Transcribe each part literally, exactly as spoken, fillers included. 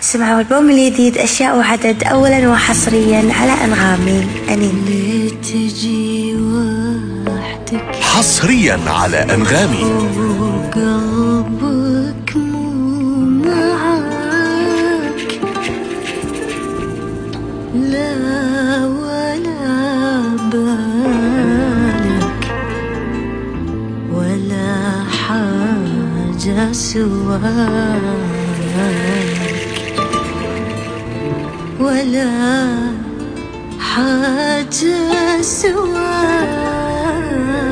سمعوا البوم الجديد أشياء وعدد أولا وحصريا على أنغامي أنين. ليه تجي وحدك حصريا على أنغامي وقلبك مو معاك، لا ولا بالك ولا حاجة سواك، ولا حاجة سواك.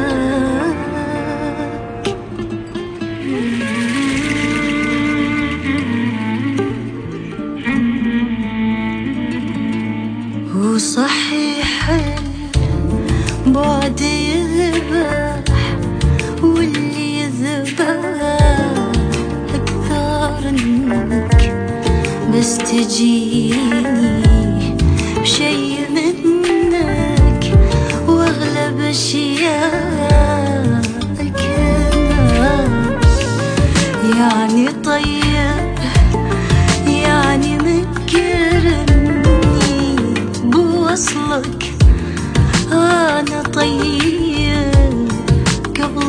وصحيح البعد يذبح، واللي يذبح أكثر منك، بس تجيني بشي منك واغلب اشياءك يعني طيب، يعني مكرمني بوصلك. انا طيب قبل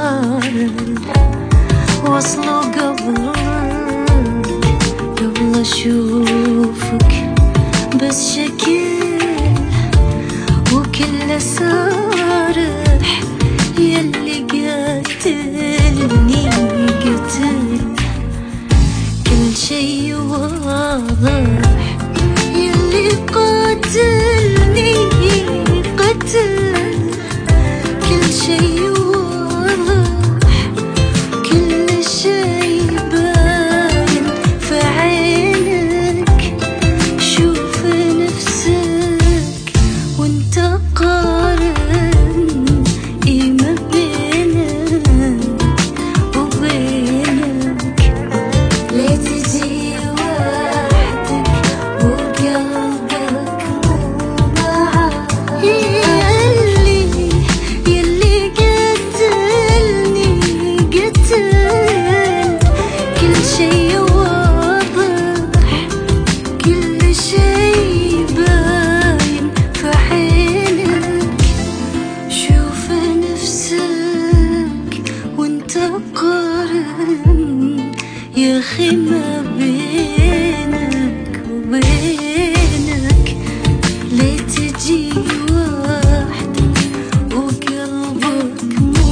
هالوصل، قبل قبل اشوفك بس شكل وكل صارح، يلي قتلني قتل كل شي واضح، يلي قاتلني قتل كل شي واضح، كل شي باين في عينك. شوف نفسك وانت قارن ايه ما بينك وبينك. ليه تجي وحدك وقلبك مو معاك، يلي يلي قتلني قتل كل شي واضح، كل شي باين في عينك. شوف نفسك وانت قارن يا اخي ما بينك وبينك. ليه تجي وحدك وقلبك مو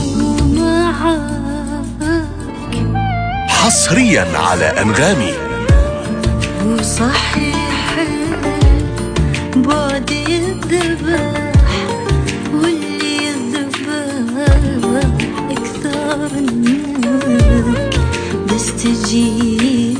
معاك. حصريا على أنغامي. وصحيح البعد يذبح، واللي يذبح أكثر منك، بس تجي